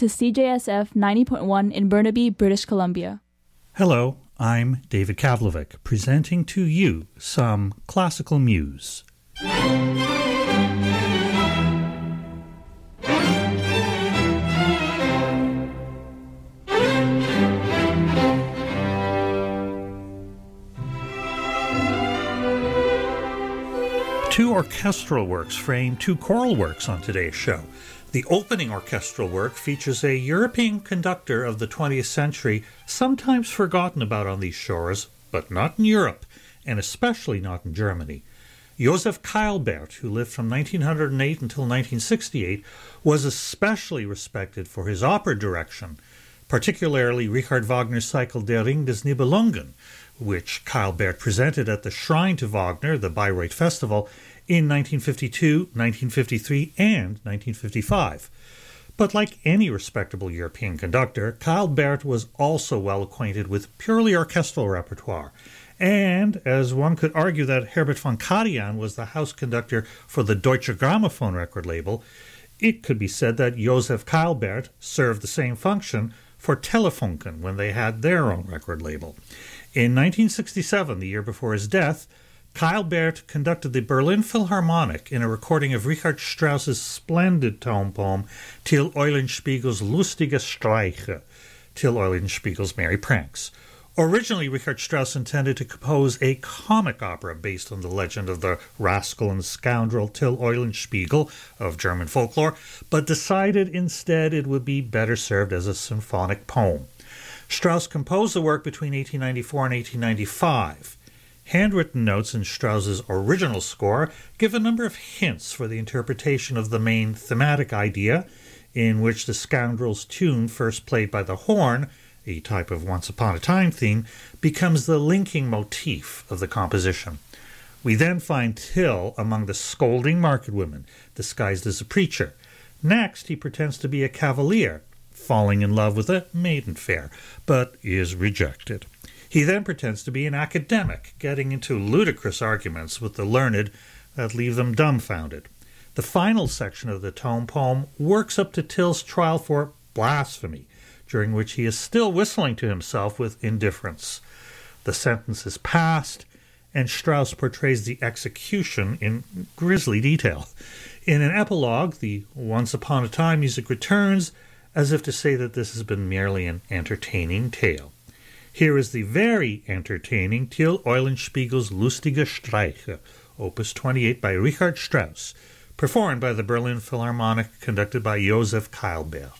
to CJSF 90.1 in Burnaby, British Columbia. Hello, I'm David Kavlovic, presenting to you some classical muse. Two orchestral works frame two choral works on today's show. The opening orchestral work features a European conductor of the 20th century, sometimes forgotten about on these shores, but not in Europe, and especially not in Germany. Josef Keilbert, who lived from 1908 until 1968, was especially respected for his opera direction, particularly Richard Wagner's cycle Der Ring des Nibelungen, which Keilbert presented at the Shrine to Wagner, the Bayreuth Festival, in 1952, 1953, and 1955. But like any respectable European conductor, Keilbert was also well acquainted with purely orchestral repertoire. And, as one could argue that Herbert von Karajan was the house conductor for the Deutsche Grammophon record label, it could be said that Josef Keilbert served the same function for Telefunken when they had their own record label. In 1967, the year before his death, Keilbert conducted the Berlin Philharmonic in a recording of Richard Strauss's splendid tone poem Till Eulenspiegel's Lustige Streiche, Till Eulenspiegel's Merry Pranks. Originally, Richard Strauss intended to compose a comic opera based on the legend of the rascal and scoundrel Till Eulenspiegel of German folklore, but decided instead it would be better served as a symphonic poem. Strauss composed the work between 1894 and 1895. Handwritten notes in Strauss's original score give a number of hints for the interpretation of the main thematic idea, in which the scoundrel's tune, first played by the horn, a type of Once Upon a Time theme, becomes the linking motif of the composition. We then find Till among the scolding market women, disguised as a preacher. Next, he pretends to be a cavalier, falling in love with a maiden fair, but is rejected. He then pretends to be an academic, getting into ludicrous arguments with the learned that leave them dumbfounded. The final section of the tone poem works up to Till's trial for blasphemy, during which he is still whistling to himself with indifference. The sentence is passed, and Strauss portrays the execution in grisly detail. In an epilogue, the Once Upon a Time music returns, as if to say that this has been merely an entertaining tale. Here is the very entertaining Till Eulenspiegel's Lustige Streiche, Opus 28 by Richard Strauss, performed by the Berlin Philharmonic, conducted by Josef Keilbert.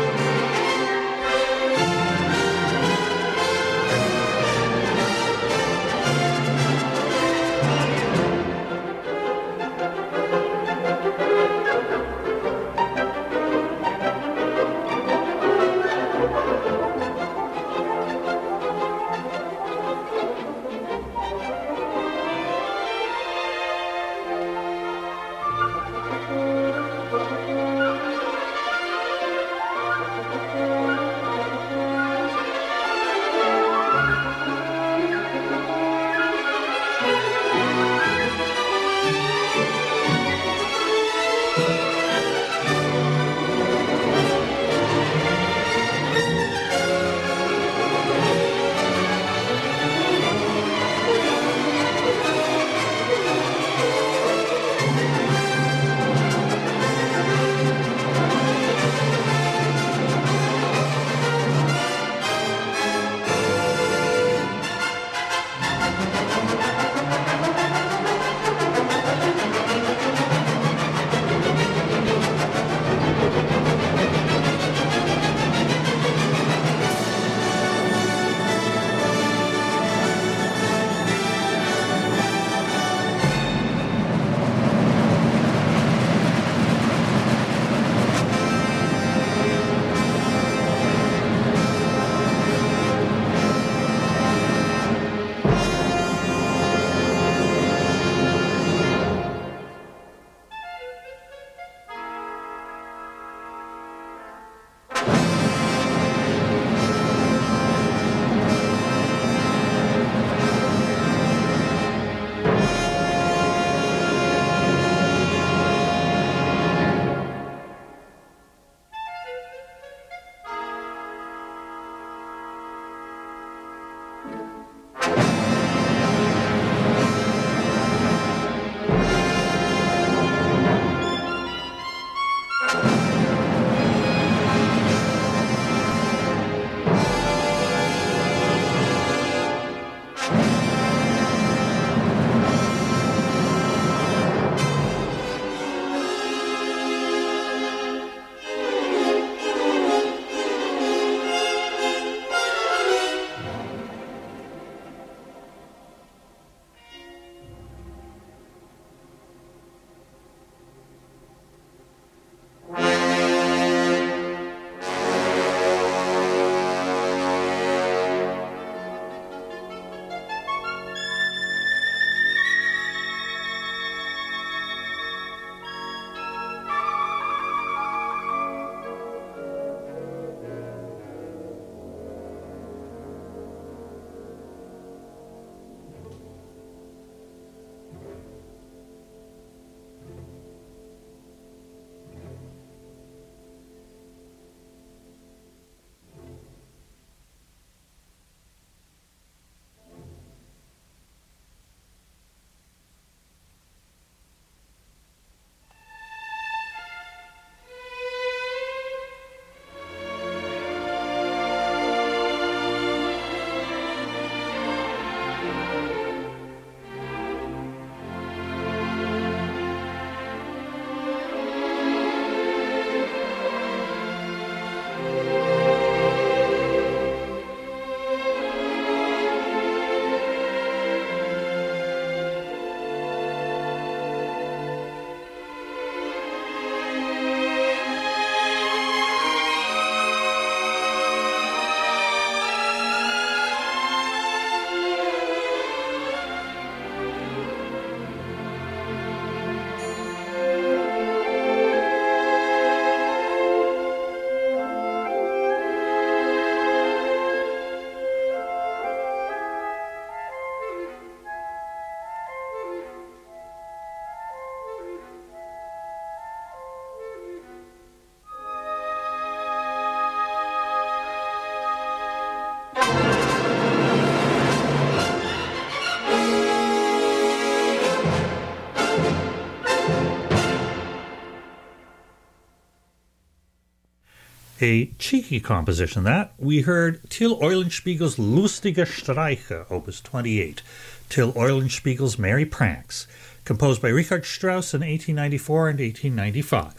A cheeky composition that. We heard Till Eulenspiegel's Lustige Streiche, Opus 28, Till Eulenspiegel's Merry Pranks, composed by Richard Strauss in 1894 and 1895.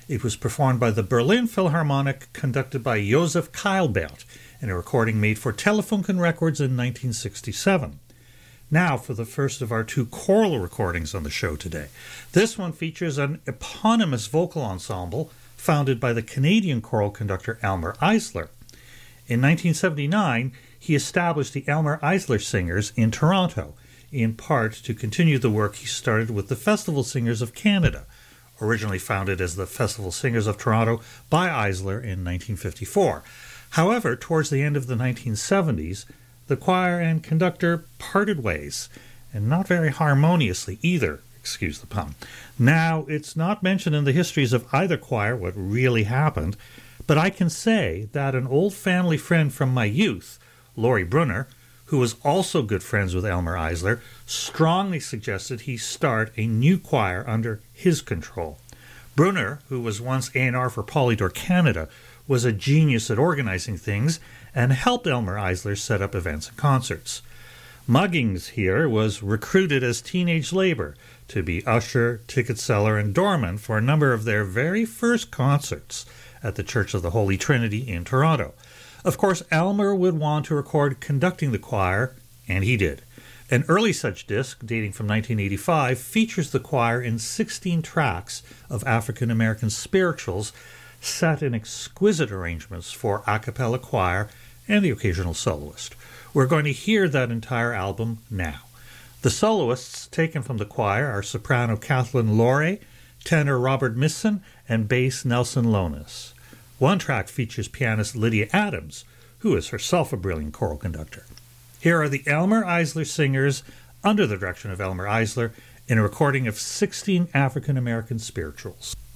It was performed by the Berlin Philharmonic, conducted by Josef Keilbert, in a recording made for Telefunken Records in 1967. Now for the first of our two choral recordings on the show today. This one features an eponymous vocal ensemble founded by the Canadian choral conductor Elmer Eisler. In 1979, he established the Elmer Eisler Singers in Toronto, in part to continue the work he started with the Festival Singers of Canada, originally founded as the Festival Singers of Toronto by Eisler in 1954. However, towards the end of the 1970s, the choir and conductor parted ways, and not very harmoniously either, excuse the pun. Now, it's not mentioned in the histories of either choir what really happened, but I can say that an old family friend from my youth, Laurie Brunner, who was also good friends with Elmer Eisler, strongly suggested he start a new choir under his control. Brunner, who was once A&R for Polydor Canada, was a genius at organizing things and helped Elmer Eisler set up events and concerts. Muggings here was recruited as teenage labor to be usher, ticket seller, and doorman for a number of their very first concerts at the Church of the Holy Trinity in Toronto. Of course, Elmer would want to record conducting the choir, and he did. An early such disc, dating from 1985, features the choir in 16 tracks of African American spirituals set in exquisite arrangements for a cappella choir and the occasional soloist. We're going to hear that entire album now. The soloists taken from the choir are soprano Kathleen Laurie, tenor Robert Misson, and bass Nelson Lonis. One track features pianist Lydia Adams, who is herself a brilliant choral conductor. Here are the Elmer Eisler Singers, under the direction of Elmer Eisler, in a recording of 16 African American spirituals.